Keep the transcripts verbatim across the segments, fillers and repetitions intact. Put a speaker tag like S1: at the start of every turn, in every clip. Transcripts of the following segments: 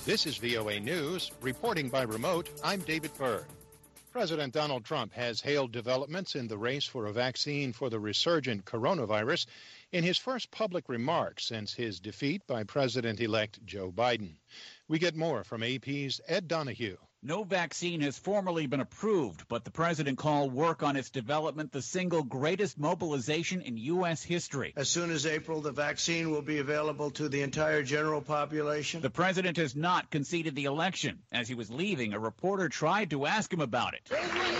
S1: This is V O A News. Reporting by remote, I'm David Byrd. President Donald Trump has hailed developments in the race for a vaccine for the resurgent coronavirus in his first public remarks since his defeat by President-elect Joe Biden. We get more from A P's Ed Donahue.
S2: No vaccine has formally been approved, but the president called work on its development the single greatest mobilization in U S history.
S3: As soon as April, the vaccine will be available to the entire general population.
S2: The president has not conceded the election. As he was leaving, a reporter tried to ask him about it.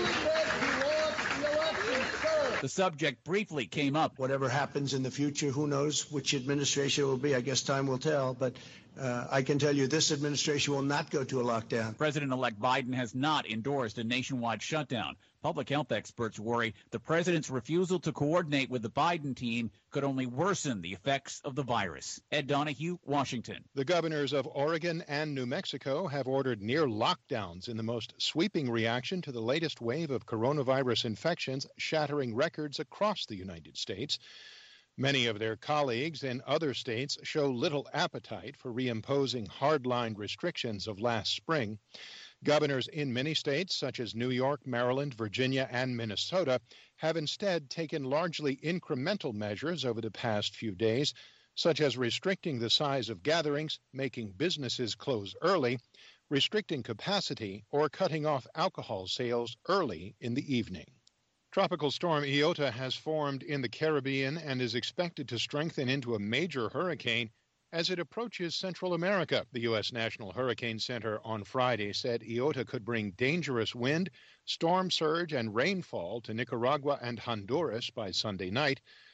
S2: The subject briefly came up.
S3: Whatever happens in the future, who knows which administration it will be. I guess time will tell. But uh, I can tell you this administration will not go to a lockdown.
S2: President-elect Biden has not endorsed a nationwide shutdown. Public health experts worry the president's refusal to coordinate with the Biden team could only worsen the effects of the virus. Ed Donahue, Washington.
S1: The governors of Oregon and New Mexico have ordered near lockdowns in the most sweeping reaction to the latest wave of coronavirus infections, shattering records across the United States. Many of their colleagues in other states show little appetite for reimposing hardline restrictions of last spring. Governors in many states, such as New York, Maryland, Virginia, and Minnesota, have instead taken largely incremental measures over the past few days, such as restricting the size of gatherings, making businesses close early, restricting capacity, or cutting off alcohol sales early in the evening. Tropical storm Iota has formed in the Caribbean and is expected to strengthen into a major hurricane as it approaches Central America. The U S National Hurricane Center on Friday said Iota could bring dangerous wind, storm surge, and rainfall to Nicaragua and Honduras by Sunday night.